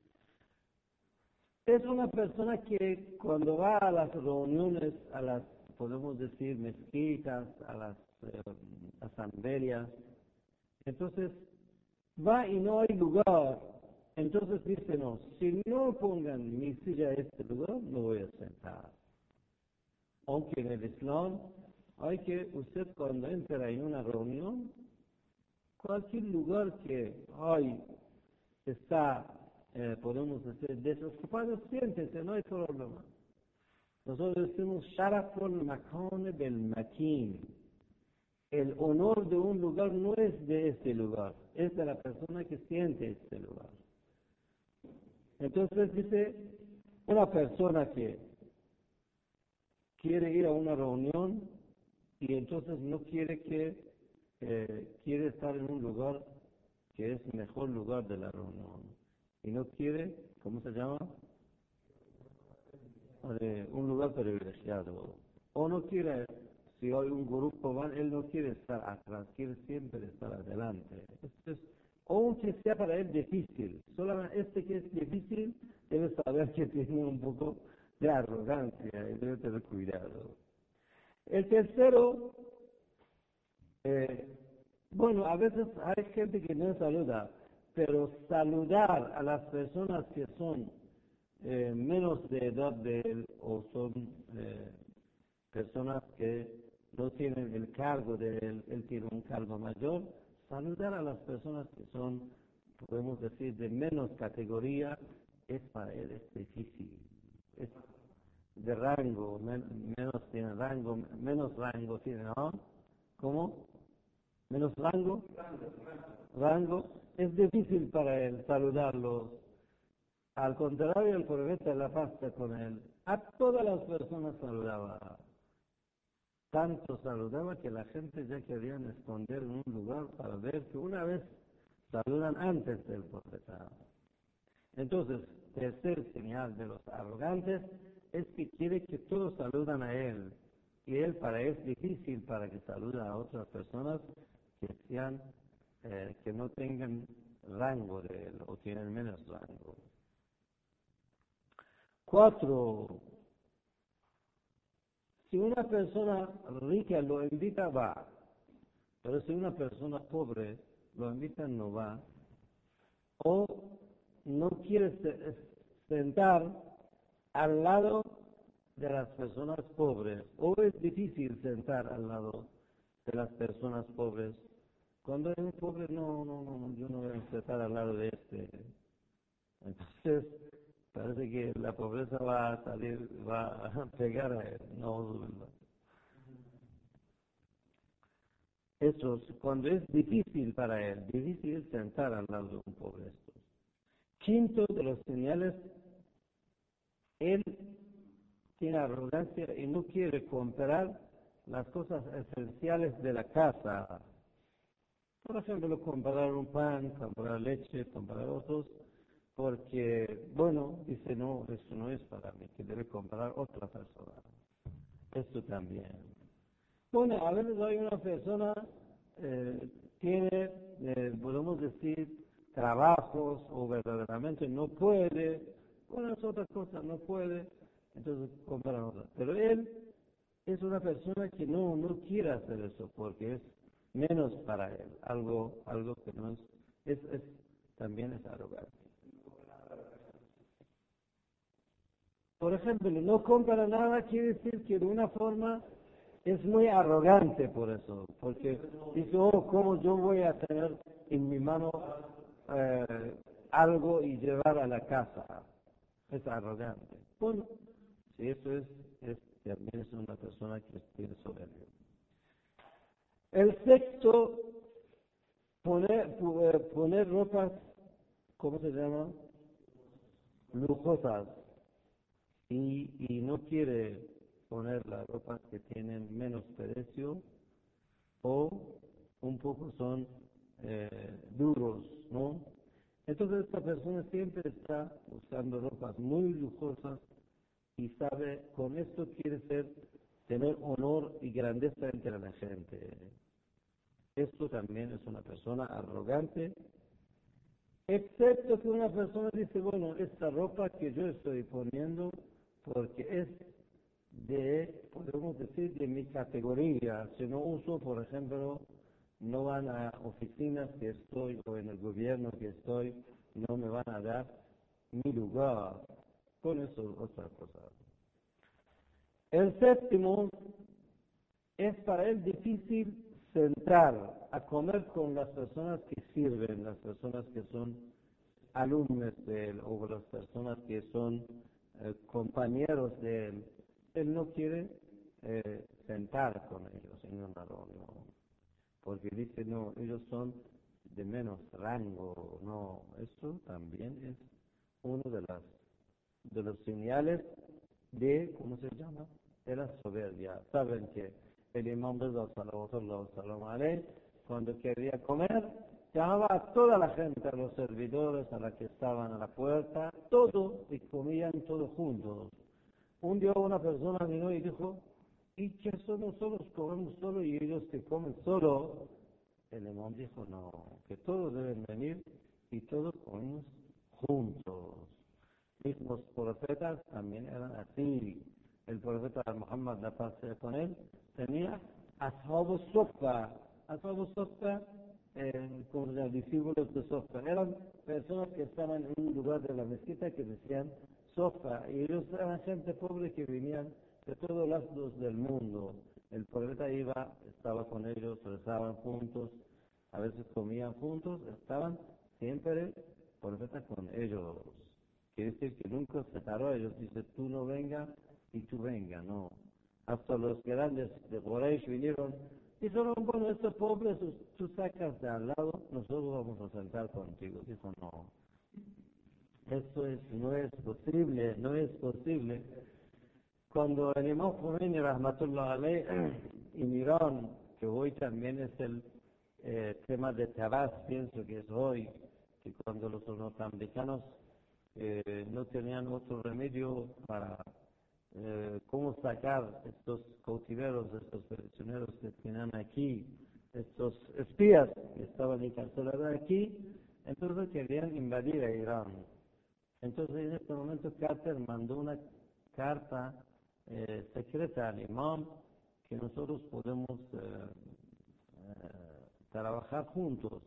[SPEAKER 1] es una persona que cuando va a las reuniones, a las, podemos decir, mezquitas, a las eh, asambleas, entonces va y no hay lugar, entonces dice, no, si no pongan mi silla a este lugar, no voy a sentar. Aunque en el Islam hay que, usted cuando entra en una reunión, cualquier lugar que hay, está, eh, podemos decir, desocupado, siéntese, no hay problema. Nosotros decimos, Sharaful Makane Bel Makin. El honor de un lugar no es de este lugar, es de la persona que siente este lugar. Entonces dice, una persona que quiere ir a una reunión y entonces no quiere que, eh, quiere estar en un lugar que es el mejor lugar de la reunión. Y no quiere, ¿cómo se llama? Eh, un lugar privilegiado. O no quiere, si hay un grupo, él no quiere estar atrás, quiere siempre estar adelante. Entonces, aunque sea para él difícil, solamente este que es difícil debe saber que tiene un poco de arrogancia y debe tener cuidado. El tercero, eh, bueno, a veces hay gente que no saluda, pero saludar a las personas que son eh, menos de edad de él o son eh, personas que no tienen el cargo de él, él tiene un cargo mayor, saludar a las personas que son, podemos decir, de menos categoría, es para él es difícil. Es de rango, men menos tiene rango, menos rango tiene, ¿no? ¿Cómo? ¿Menos rango? Rango. Es difícil para él saludarlos. Al contrario, el profeta la pasta con él. A todas las personas saludaba. Tanto saludaba que la gente ya querían esconder en un lugar para ver que una vez saludan antes del profeta. Entonces, tercer señal de los arrogantes es que quiere que todos saludan a él. Y él para él es difícil para que salude a otras personas que sean, eh, que no tengan rango de él o tienen menos rango. Cuatro, si una persona rica lo invita, va. Pero si una persona pobre lo invita, no va. O no quiere sentar al lado de las personas pobres, o es difícil sentar al lado de las personas pobres. Cuando es un pobre, no, no, no, yo no voy a sentar al lado de este. Entonces, parece que la pobreza va a salir, va a pegar a él. No, eso, cuando es difícil para él, difícil sentar al lado de un pobre. Quinto de los señales, él tiene arrogancia y no quiere comprar las cosas esenciales de la casa. Por ejemplo, comprar un pan, comprar leche, comprar otros, porque, bueno, dice, no, eso no es para mí, que debe comprar otra persona. Esto también. Bueno, a veces hay una persona, eh, tiene, eh, podemos decir, trabajos o verdaderamente no puede, bueno, es otra cosa, no puede, entonces compran otra. Pero él es una persona que no, no quiere hacer eso porque es menos para él, algo, algo que no es, es, es también es arrogante. Por ejemplo, no compra nada quiere decir que de una forma es muy arrogante por eso, porque dice, oh, ¿cómo yo voy a tener en mi mano eh, algo y llevar a la casa? Es arrogante. Bueno, si eso es, es también es una persona que tiene soberbia. El sexto, poner, poner ropas, ¿cómo se llama? Lujosas. Y, y no quiere poner las ropas que tienen menos precio o un poco son eh, duros, ¿no? Entonces esta persona siempre está usando ropas muy lujosas y sabe, con esto quiere ser, tener honor y grandeza entre la gente. Esto también es una persona arrogante, excepto que una persona dice, bueno, esta ropa que yo estoy poniendo, porque es de, podemos decir, de mi categoría. Si no uso, por ejemplo, no van a oficinas que estoy o en el gobierno que estoy, no me van a dar mi lugar. Con eso otra cosa. El séptimo, es para él difícil sentar a comer con las personas que sirven, las personas que son alumnos de él o las personas que son eh, compañeros de él. Él no quiere eh, sentar con ellos en una reunión, porque dice, no, ellos son de menos rango, no, eso también es uno de las de los señales de, ¿cómo se llama?, de la soberbia. Saben que el imam Reza sallallahu alaihi wasallam, cuando quería comer, llamaba a toda la gente, a los servidores, a los que estaban a la puerta, todos, y comían todos juntos. Un día una persona vino y dijo, ¿y que somos solos, comemos solo y ellos que comen solo? El imam dijo, no, que todos deben venir y todos comemos juntos. Mismos profetas también eran así. El profeta Muhammad, la paz sea con él, tenía Ashabu Soffa. Ashabu Soffa, eh, como los discípulos de Soffa, eran personas que estaban en un lugar de la mezquita que decían Soffa, y ellos eran gente pobre que venían de todos lados del mundo. El profeta iba, estaba con ellos, rezaban juntos, a veces comían juntos, estaban siempre el profeta con ellos. Quiere decir que nunca se separó a ellos, dice, tú no vengas y tú venga, no. Hasta los grandes de Quraysh vinieron y dijeron, bueno, estos pobres tú sacas de al lado, nosotros vamos a sentar contigo. Dijo, no, esto es, no es posible, no es posible. Cuando el Imam Khomeini, Rahmatullah Alayh, en Irán, que hoy también es el eh, tema de Taraz, pienso que es hoy, que cuando los norteamericanos eh, no tenían otro remedio para eh, cómo sacar estos cautiveros, estos prisioneros que tenían aquí, estos espías que estaban encarcelados aquí, entonces querían invadir a Irán. Entonces en este momento Carter mandó una carta eh, secreta al imam que nosotros podemos eh, eh, trabajar juntos,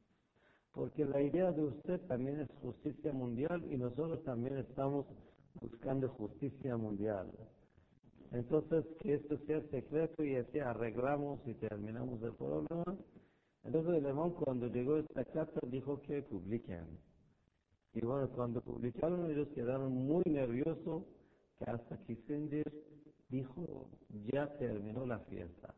[SPEAKER 1] porque la idea de usted también es justicia mundial y nosotros también estamos buscando justicia mundial. Entonces, que esto sea secreto y así arreglamos y terminamos el problema. Entonces el imam cuando llegó esta carta dijo que publiquen. Y bueno, cuando publicaron ellos quedaron muy nerviosos, que hasta Kissinger dijo, ya terminó la fiesta.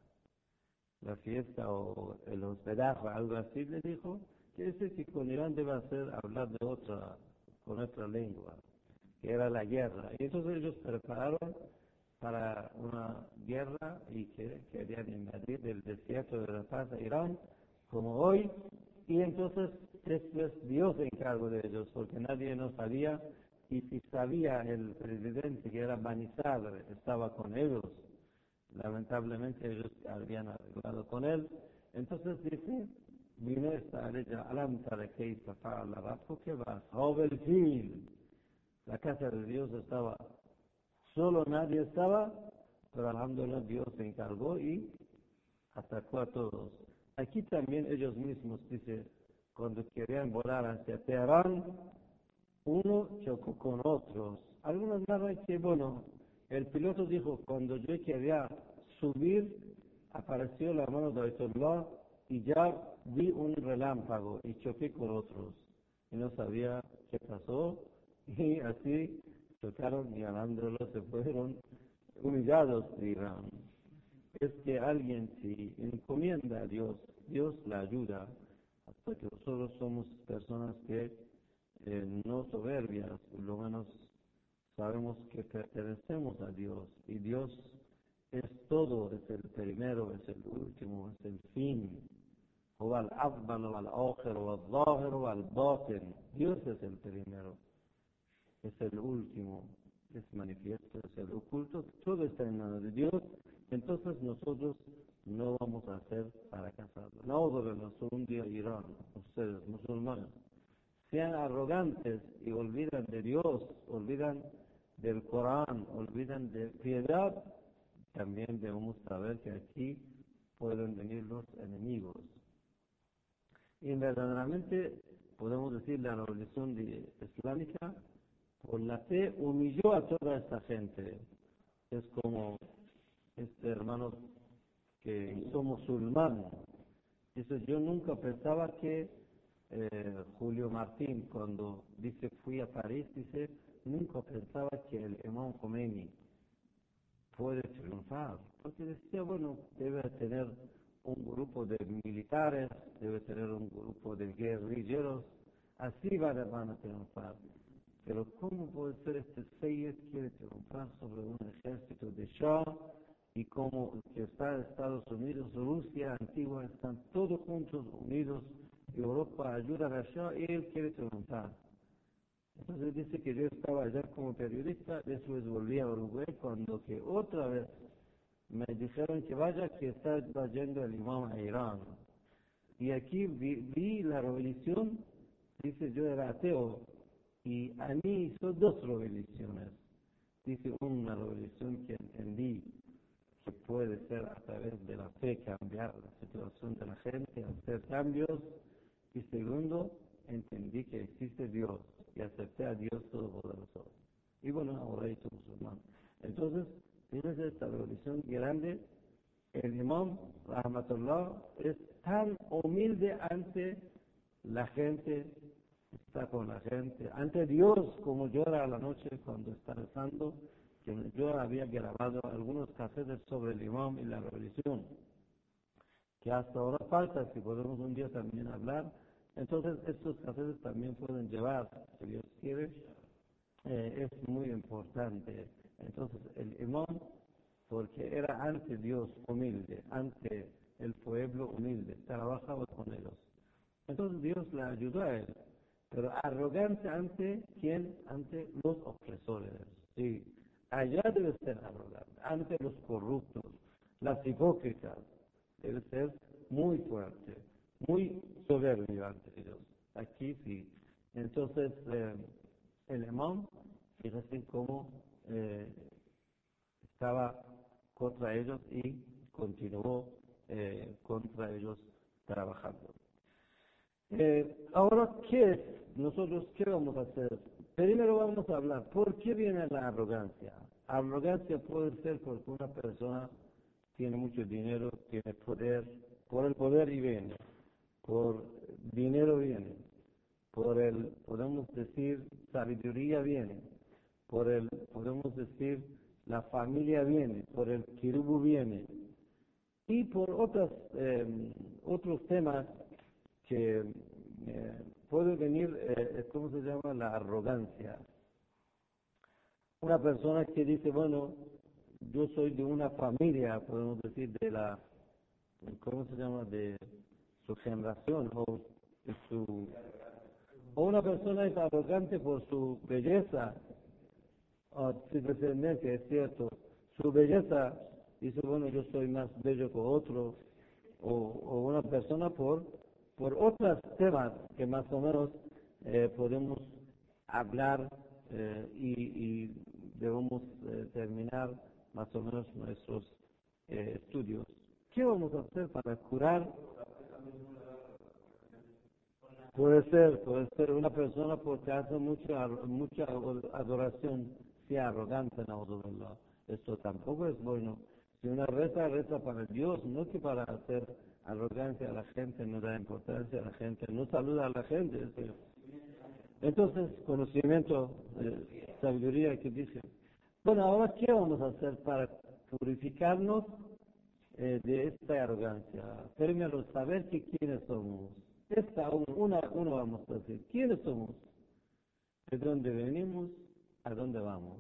[SPEAKER 1] La fiesta o el hospedaje, algo así, le dijo, que ese que con Irán debe hacer hablar de otra, con otra lengua, que era la guerra. Y entonces ellos prepararon para una guerra y que querían invadir el desierto de la paz a Irán, como hoy, y entonces después Dios se encargó de ellos, porque nadie no sabía, y si sabía el presidente que era Bani Sadr, estaba con ellos, lamentablemente ellos habían arreglado con él, entonces dice, vino esta ley, Alam tara kayfa fa'ala rabbuka bi ashabil fil. La casa de Dios estaba, solo nadie estaba, pero alhamdulillah Dios se encargó y atacó a todos. Aquí también ellos mismos, dice, cuando querían volar hacia Teherán, uno chocó con otros. Algunos narran que, bueno, el piloto dijo, cuando yo quería subir, apareció la mano de Ayatollah y ya vi un relámpago y choqué con otros. Y no sabía qué pasó y así chocaron y alhamdulillah se fueron humillados de Irán. Es que alguien si encomienda a Dios, Dios la ayuda, hasta que nosotros somos personas que eh, no soberbias, por lo menos sabemos que pertenecemos a Dios y Dios es todo, es el primero, es el último, es el fin. هو الأول والآخر والظاهر والباطن. Dios es el primero, es el último, es manifiesto, es el oculto, todo está en manos de Dios. Entonces nosotros no vamos a hacer fracasarlo. No volvemos un día a Irán, ustedes musulmanes, sean arrogantes y olvidan de Dios, olvidan del Corán, olvidan de piedad, también debemos saber que aquí pueden venir los enemigos. Y verdaderamente podemos decir la revolución islámica por la fe humilló a toda esta gente. Es como este hermano que hizo musulmán. Dice, yo nunca pensaba que eh, Julio Martín, cuando dice fui a París, dice, nunca pensaba que el Imam Khomeini puede triunfar. Porque decía, bueno, debe tener un grupo de militares, debe tener un grupo de guerrilleros, así van a, van a triunfar. Pero ¿cómo puede ser este Seyed quiere triunfar sobre un ejército de Shah y como que está Estados Unidos, Rusia antigua, están todos juntos unidos, Europa ayuda a Shah y él quiere triunfar? Entonces dice que yo estaba allá como periodista, después volví a Uruguay cuando que otra vez me dijeron que vaya que está yendo el imam a Irán. Y aquí vi, vi la revolución, dice yo era ateo, y a mí hizo dos revoluciones. Dice una revolución que entendí que puede ser a través de la fe cambiar la situación de la gente, hacer cambios. Y segundo, entendí que existe Dios y acepté a Dios Todopoderoso. Y bueno, ahora soy musulmán. Entonces, fíjense esta revolución grande. El imam, Rahmatullah, es tan humilde ante la gente, está con la gente, ante Dios, como llora a la noche cuando está rezando, que yo había grabado algunos casetes sobre el imam y la revolución, que hasta ahora falta, si podemos un día también hablar. Entonces, estos casetes también pueden llevar, si Dios quiere, eh, es muy importante. Entonces, el imán, porque era ante Dios humilde, ante el pueblo humilde, trabajaba con ellos. Entonces Dios le ayudó a él, pero arrogante ante quién, ante los opresores. Sí, allá debe ser arrogante, ante los corruptos, las hipócritas, debe ser muy fuerte, muy soberbio ante ellos. Aquí sí. Entonces, eh, el imán, fíjense cómo eh, estaba contra ellos y continuó eh, contra ellos trabajando. Eh, ahora, ¿qué es? Nosotros, ¿qué vamos a hacer? Primero vamos a hablar, ¿por qué viene la arrogancia? Arrogancia puede ser porque una persona tiene mucho dinero, tiene poder, por el poder y viene, por dinero viene, por el, podemos decir, sabiduría viene, por el, podemos decir, la familia viene, por el kirubu viene, y por otras, eh, otros temas que eh, puede venir, eh, ¿cómo se llama? La arrogancia. Una persona que dice, bueno, yo soy de una familia, podemos decir, de la, ¿cómo se llama? De su generación, o de su... O una persona es arrogante por su belleza, o su descendencia, es cierto. Su belleza, dice, bueno, yo soy más bello que otro, o, o una persona por, por otros temas que más o menos eh, podemos hablar eh, y, y debemos eh, terminar más o menos nuestros eh, estudios. ¿Qué vamos a hacer para curar? Puede ser, puede ser una persona porque hace mucha, mucha adoración, sea arrogante, naudullah. Esto tampoco es bueno. Si una reza, reza para Dios, no que para hacer arrogancia a la gente, no da importancia a la gente, no saluda a la gente. ¿Sí? Entonces, conocimiento, eh, sabiduría que dice. Bueno, ahora, ¿qué vamos a hacer para purificarnos eh, de esta arrogancia? Primero, saber que quiénes somos. Esta, una, uno vamos a decir, ¿quiénes somos? ¿De dónde venimos? ¿A dónde vamos?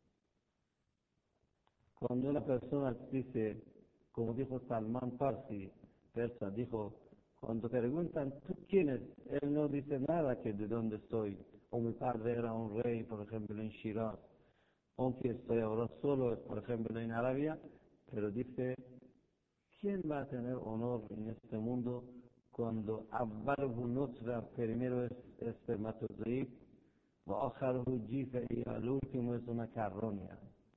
[SPEAKER 1] Cuando una persona dice, como dijo Salman Farsi, persa, dijo, cuando preguntan, ¿tú quién es? Él no dice nada que de dónde estoy. O mi padre era un rey, por ejemplo, en Shiraz. Aunque estoy ahora solo, por ejemplo, en Arabia, pero dice, ¿quién va a tener honor en este mundo cuando Abbarhu Nutra primero es espermatozoide, Ba'akharuhu Jifa y al último es una carroña?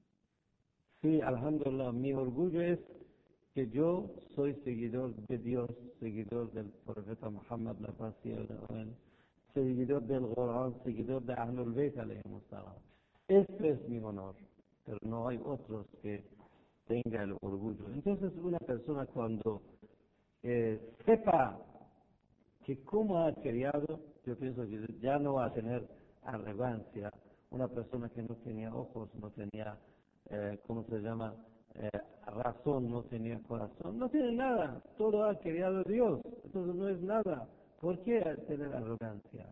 [SPEAKER 1] Sí, alhamdulillah, mi orgullo es que yo soy seguidor de Dios, seguidor del profeta Muhammad, la paz y el bien, seguidor del Corán, seguidor de Ahlul Bayt alayhimus salam. Este es mi honor, pero no hay otros que tenga el orgullo. Entonces una persona cuando eh, sepa que cómo ha criado, yo pienso que ya no va a tener arrogancia. Una persona que no tenía ojos, no tenía, eh, ¿cómo se llama? Eh, razón, no tenía corazón, no tiene nada, todo ha creado Dios, entonces no es nada. ¿Por qué tener arrogancia?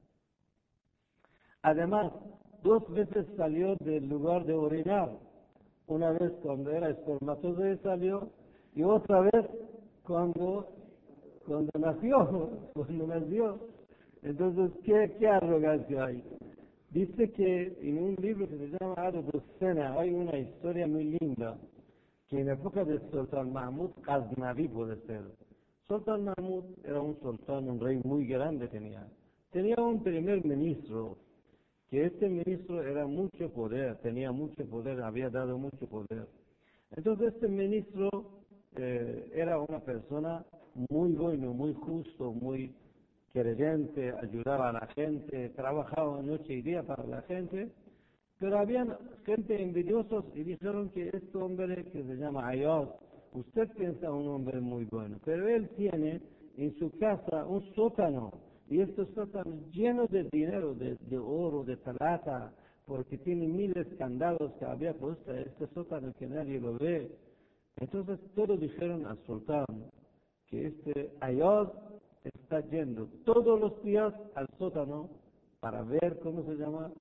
[SPEAKER 1] Además, dos veces salió del lugar de orinar. Una vez cuando era espermatozoide salió y otra vez cuando, cuando nació, cuando nació. Entonces, ¿qué, qué arrogancia hay? Dice que en un libro que se llama Adad Sena hay una historia muy linda que en época de Sultán Mahmud Ghaznavi puede ser. Sultán Mahmud era un sultán, un rey muy grande tenía. Tenía un primer ministro, que este ministro era mucho poder, tenía mucho poder, había dado mucho poder. Entonces este ministro eh, era una persona muy bueno, muy justo, muy creyente, ayudaba a la gente, trabajaba noche y día para la gente, pero había gente envidiosos y dijeron que este hombre que se llama Ayaz, usted piensa un hombre muy bueno, pero él tiene en su casa un sótano, y estos sótanos llenos de dinero, de, de oro, de plata, porque tiene miles de candados que había puesto este sótano que nadie lo ve. Entonces todos dijeron al sultán que este Ayaz está yendo todos los días al sótano para ver, ¿cómo se llama?,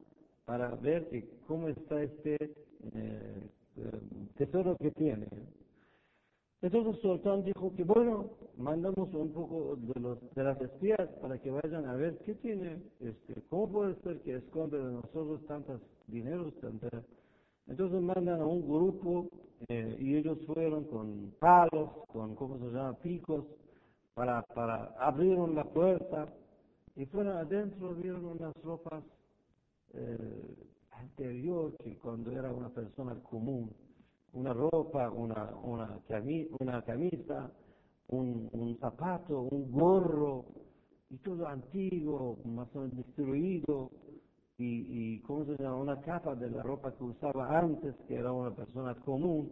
[SPEAKER 1] para ver que cómo está este eh, eh, tesoro que tiene. Entonces el sultán dijo que bueno, mandamos un poco de, los, de las espías para que vayan a ver qué tiene, este, cómo puede ser que esconde de nosotros tantos dineros, tanta... Entonces mandan a un grupo eh, y ellos fueron con palos, con, ¿cómo se llama?, picos, para, para abrieron la puerta y fueron adentro, vieron unas ropas eh, anterior que cuando era una persona común, una ropa, una, una, cami- una camisa, un, un zapato, un gorro, y todo antiguo, más o menos destruido, y, y ¿cómo se llama?, una capa de la ropa que usaba antes, que era una persona común.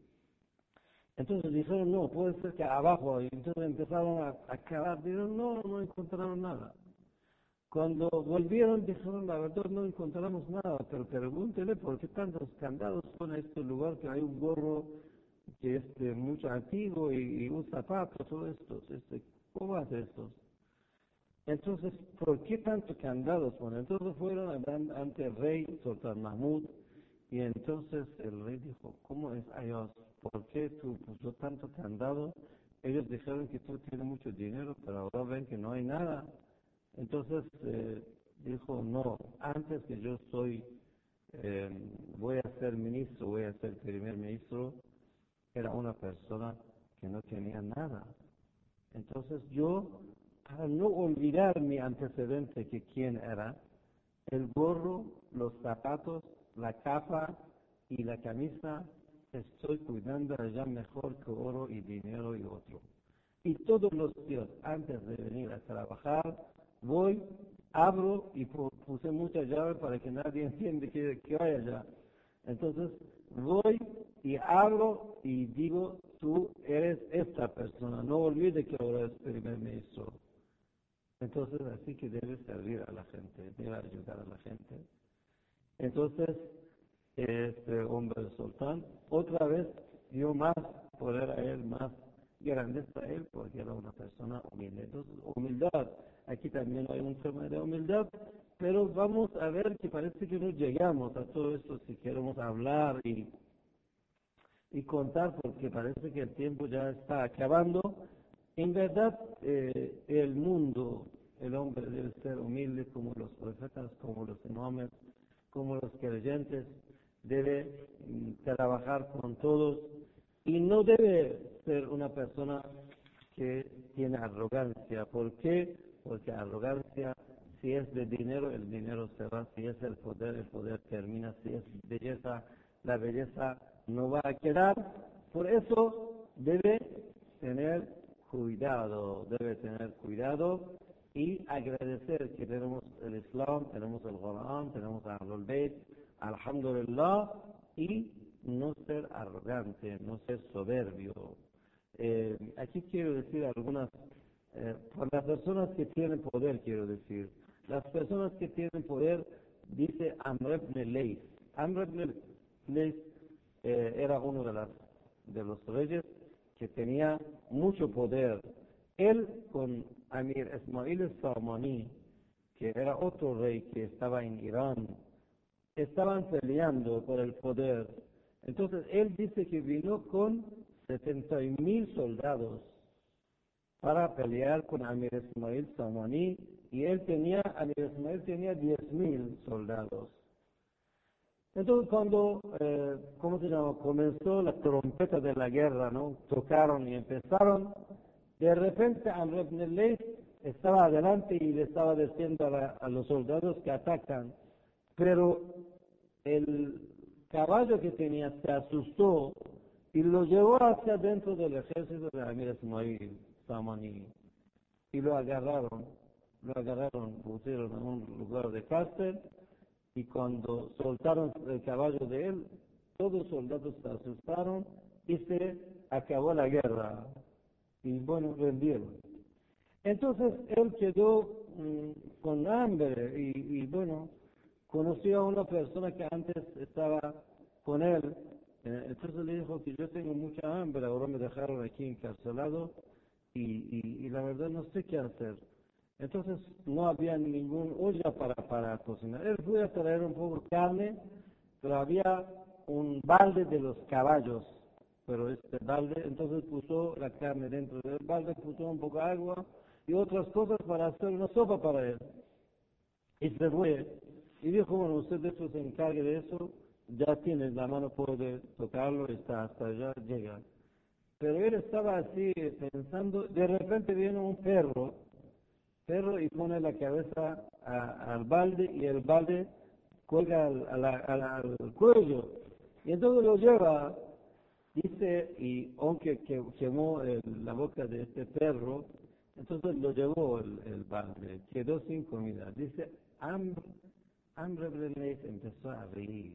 [SPEAKER 1] Entonces dijeron, no, puede ser que abajo, y entonces empezaron a, a cavar, dijeron, no, no encontraron nada. Cuando volvieron dijeron, la verdad no encontramos nada, pero pregúntele por qué tantos candados son en este lugar, que hay un gorro que es de mucho antiguo y, y un zapato, todo esto, este, ¿cómo hace esto? Entonces, ¿por qué tantos candados ponen? Entonces fueron ante el rey Sultán Mahmud y entonces el rey dijo, ¿cómo es Dios? ¿Por qué tú puso tanto candado? Ellos dijeron que tú tienes mucho dinero, pero ahora ven que no hay nada. Entonces eh, dijo, no, antes que yo soy, eh, voy a ser ministro, voy a ser primer ministro, era una persona que no tenía nada. Entonces yo, para no olvidar mi antecedente, que quién era, el gorro, los zapatos, la capa y la camisa, estoy cuidando allá mejor que oro y dinero y otro. Y todos los días, antes de venir a trabajar, voy, abro y puse muchas llaves para que nadie entienda que, que hay allá. Entonces, voy y abro y digo, tú eres esta persona, no olvides que ahora es primer ministro. Entonces, así que debes servir a la gente, debes ayudar a la gente. Entonces, este hombre sultán, otra vez dio más poder a él, más grandeza a él, porque era una persona humilde. Entonces, humildad, aquí también hay un tema de humildad, pero vamos a ver que parece que no llegamos a todo esto si queremos hablar y, y contar, porque parece que el tiempo ya está acabando. En verdad, eh, el mundo, el hombre debe ser humilde como los profetas, como los imames, como los creyentes, debe mm, trabajar con todos y no debe ser una persona que tiene arrogancia. ¿Por qué? Porque arrogancia, si es de dinero, el dinero se va, si es el poder, el poder termina, si es belleza, la belleza no va a quedar. Por eso debe tener cuidado, debe tener cuidado y agradecer que tenemos el Islam, tenemos el Corán, tenemos el Ahlul Bayt, alhamdulillah, y no ser arrogante, no ser soberbio. Eh, aquí quiero decir algunas, eh, por las personas que tienen poder, quiero decir, las personas que tienen poder, dice Amr ibn Leys. Amr ibn Leys eh, era uno de, las, de los reyes que tenía mucho poder. Él con Amir Ismail al-Samani, que era otro rey que estaba en Irán, estaban peleando por el poder. Entonces él dice que vino con setenta mil soldados para pelear con Amir Ismail al-Samani, y él tenía, Amir Ismail tenía diez mil soldados. Entonces cuando, eh, ¿cómo se llama?, comenzó la trompeta de la guerra, ¿no?, tocaron y empezaron, de repente Amr ibn Leys estaba adelante y le estaba diciendo a, la, a los soldados que atacan, pero el caballo que tenía se asustó y lo llevó hacia dentro del ejército de Amir Ismail Samani y lo agarraron, lo agarraron, pusieron en un lugar de cárcel, y cuando soltaron el caballo de él, todos los soldados se asustaron y se acabó la guerra. Y bueno, rendieron. Entonces él quedó mmm, con hambre y, y bueno, conoció a una persona que antes estaba con él. Eh, entonces le dijo que yo tengo mucha hambre, ahora me dejaron aquí encarcelado y, y, y la verdad no sé qué hacer. Entonces no había ningún olla para, para cocinar. Él fue a traer un poco de carne, pero había un balde de los caballos. Pero este balde, entonces puso la carne dentro del balde, puso un poco de agua y otras cosas para hacer una sopa para él. Y se fue. Y dijo, bueno, usted después se encargue de eso, ya tiene la mano, puede tocarlo, está hasta allá, llega. Pero él estaba así pensando, de repente viene un perro, perro y pone la cabeza a, al balde y el balde cuelga al, a la- a la- al cuello. Y entonces lo lleva, dice, y aunque que, quemó el- la boca de este perro, entonces lo llevó el, el balde, quedó sin comida. Dice, hambre, hambre Brenes empezó a reír.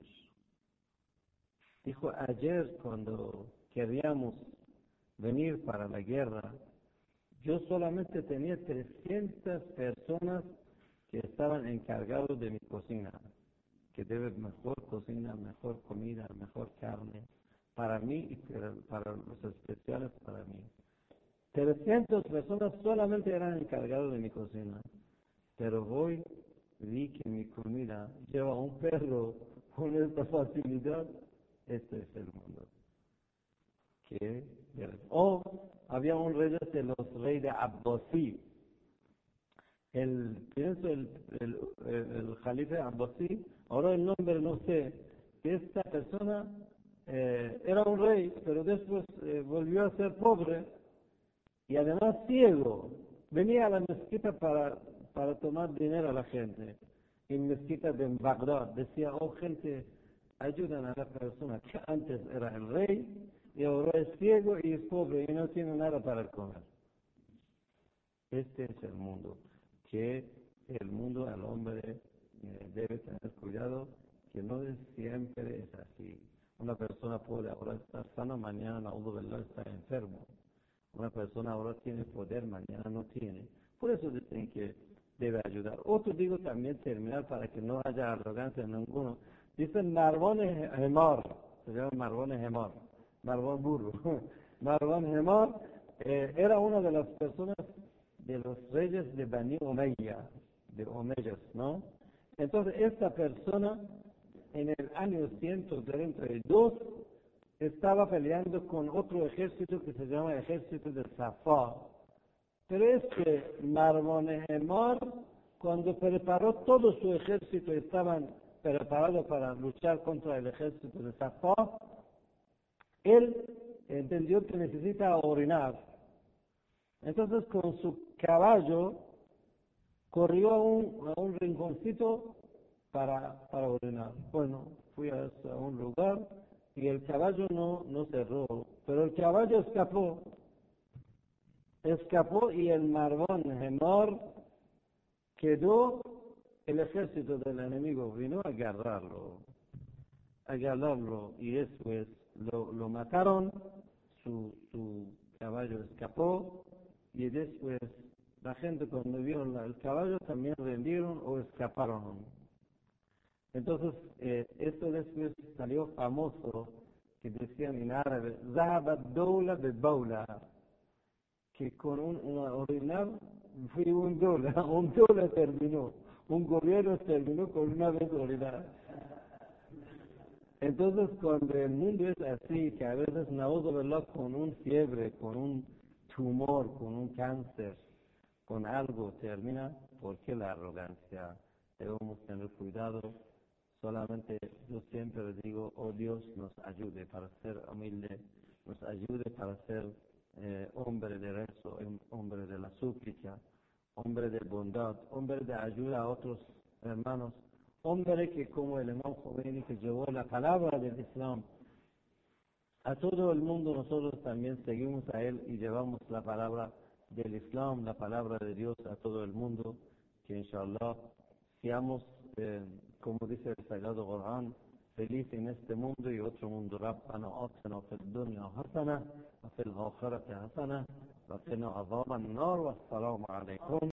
[SPEAKER 1] Dijo, ayer cuando queríamos venir para la guerra, yo solamente tenía trescientas personas que estaban encargados de mi cocina, que debe mejor cocina, mejor comida, mejor carne, para mí y para, para los especiales para mí. trescientas personas solamente eran encargados de mi cocina, pero hoy vi que mi comida lleva un perro con esta facilidad. Este es el mundo. Que, o había un rey de los reyes de Abbasí. El, pienso el, el, el, el jalife Abbasí, ahora el nombre no sé, que esta persona eh, era un rey, pero después eh, volvió a ser pobre y además ciego. Venía a la mezquita para, para tomar dinero a la gente. En mezquita de Bagdad decía, oh gente, ayudan a la persona que antes era el rey y ahora es ciego y es pobre y no tiene nada para comer. Este es el mundo, que el mundo al hombre eh, debe tener cuidado, que no es siempre es así. Una persona puede ahora estar sana, mañana la verdad está enfermo. Una persona ahora tiene poder, mañana no tiene. Por eso dicen que debe ayudar. Otro digo también terminar para que no haya arrogancia en ninguno. Dicen Marbón Hemor, se llama Marbón Hemor, Marbón burro. Marbón Hemor eh, era una de las personas de los reyes de Bani Umayya, de Omeyas, ¿no? Entonces esta persona en el año ciento treinta y dos estaba peleando con otro ejército que se llama ejército de Safá. Pero este Marmonehemor, cuando preparó todo su ejército, estaban preparados para luchar contra el ejército de Safá, él entendió que necesita orinar. Entonces con su caballo corrió a un, a un rinconcito para, para orinar. Bueno, fui a, a un lugar y el caballo no, no cerró, pero el caballo escapó. Escapó y el Marbón Hemor quedó, el ejército del enemigo vino a agarrarlo, a agarrarlo y después lo, lo mataron, su, su caballo escapó y después la gente cuando vieron el caballo también rendieron o escaparon. Entonces, eh, esto después salió famoso, que decían en árabe, Zahabat Doula de Baula, que con un, una orinar fue un dólar, un dólar terminó, un gobierno terminó con una vez orinar. Entonces, cuando el mundo es así, que a veces naudo verlo con un fiebre, con un tumor, con un cáncer, con algo termina, porque la arrogancia, debemos tener cuidado. Solamente yo siempre les digo, oh Dios, nos ayude para ser humilde, nos ayude para ser eh, hombre de rezo, hombre de la súplica, hombre de bondad, hombre de ayuda a otros hermanos, hombre que como el Imam Khomeini que llevó la palabra del Islam a todo el mundo, nosotros también seguimos a él y llevamos la palabra del Islam, la palabra de Dios a todo el mundo, que inshallah seamos, eh, como dice el Sagrado Corán, feliz en este mundo y otro mundo. Rabbana atina fid dunya hasana wa fil akhirati hasana wa qina adhaban nar. Wassalamu alaykum.